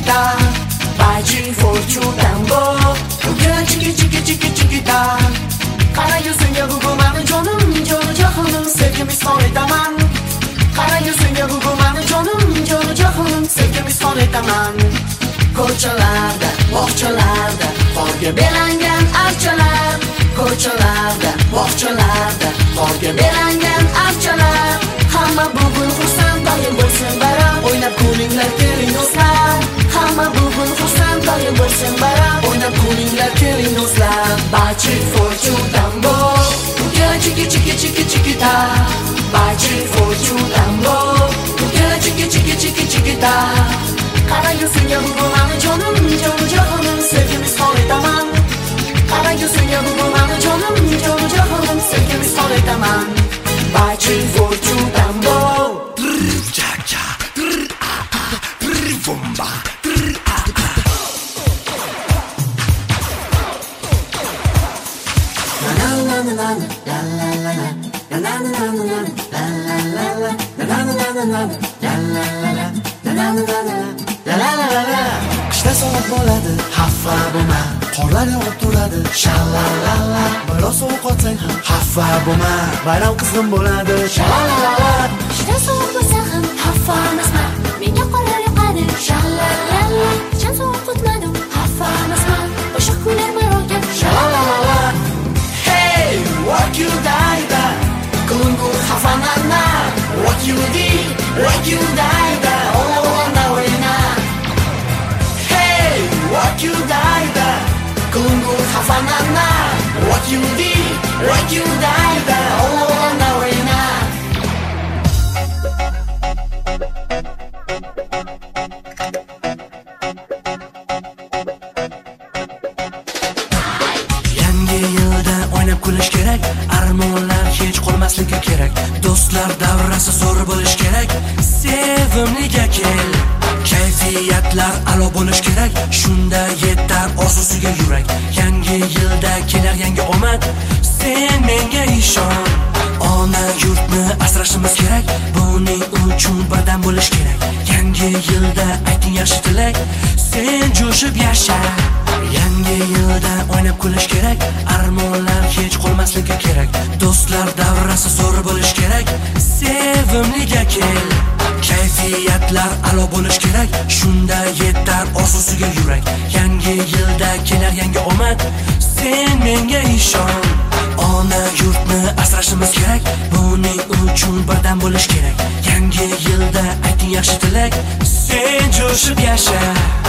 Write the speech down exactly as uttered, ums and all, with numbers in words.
chiquita, baci forchu tango, bugün chiki chiki chiki chiquita. Qara yuzingga bugun mani jonim, joni jahonim, sevgim izhor etaman. Qara yuzingga bugun mani jonim, joni jahonim, sevgim izhor etaman. Ko'chalarda, bog'chalarda, qorga belangan archalar. Ko'chalarda, bog'chalarda, qorga belangan archalar. Hamma bugun xursand, doim bo'lsin baram, o'ynab kulinglar keling do'stlar. Hamma bugun xursand, doim bo'lsin baram, o'ynab kulinglar keling do'stlar. Bachi forchu tango, bugün chiki chiki chiki chiquita. Bachi forchu tango, bugün chiki chiki chiki chiquita. Qara yuzingga bugun mani jonim, joni jahonim, sevgim izhor etaman. Qara yuzingga bugun mani jonim, joni jahonim, sevgim izhor etaman. Bachi forchu tango, cha cha, vumba. Qishda sovuq bo'ladi, xafa bo'lma. Qorlar yog'ib turadi, shalalala. Biroz sovuq qotsang ham xafa bo'lma. Bayram qizg'in bo'ladi, shalalala. Qishda sovuq bo'lsa ham xafa emasman. Menga qorlar yoqadi, shalalala. Qachon sovuq o'tmadim, xafa emasman. O'sha kunlar maroqga, shalalala. Hey, what you died? Kulungu xafa nana. What you did, what you died? Ola ola nawina. Hey, what you died? Kulungu xafa nana. What you did, what you died? Ola ola nawina. Yangi yilda o'ynab kulish kerak, armonlar hech qolmasligi kerak. Do'stlar davrasi zo'r bo'lish kerak, sevimliga kel. Kayfiyatlar a'lo bo'lish kerak, shunda yetar orzusiga yurak. Yangi yilda kelar yangi omad, sen menga ishon. Ona yurtni asrashimiz kerak, buning uchun birdam bo'lish kerak. Yangi yilda ayting yaxshi tilak, sen jo'shib yasha. Yangi yilda o'ynab kulish kerak, armonlar hech qolmasligi kerak. Do'stlar davrasi zo'r bo'lish kerak, sevimliga kel. Kayfiyatlar a'lo bo'lish kerak, shunda yetar orzusiga yurak. Yangi yilda kelar yangi omad, sen menga ishon. Ona yurtni asrashimiz kerak, buning uchun birdam bo'lish kerak. Yangi yilda ayting yaxshi tilak, sen jo'shib yasha.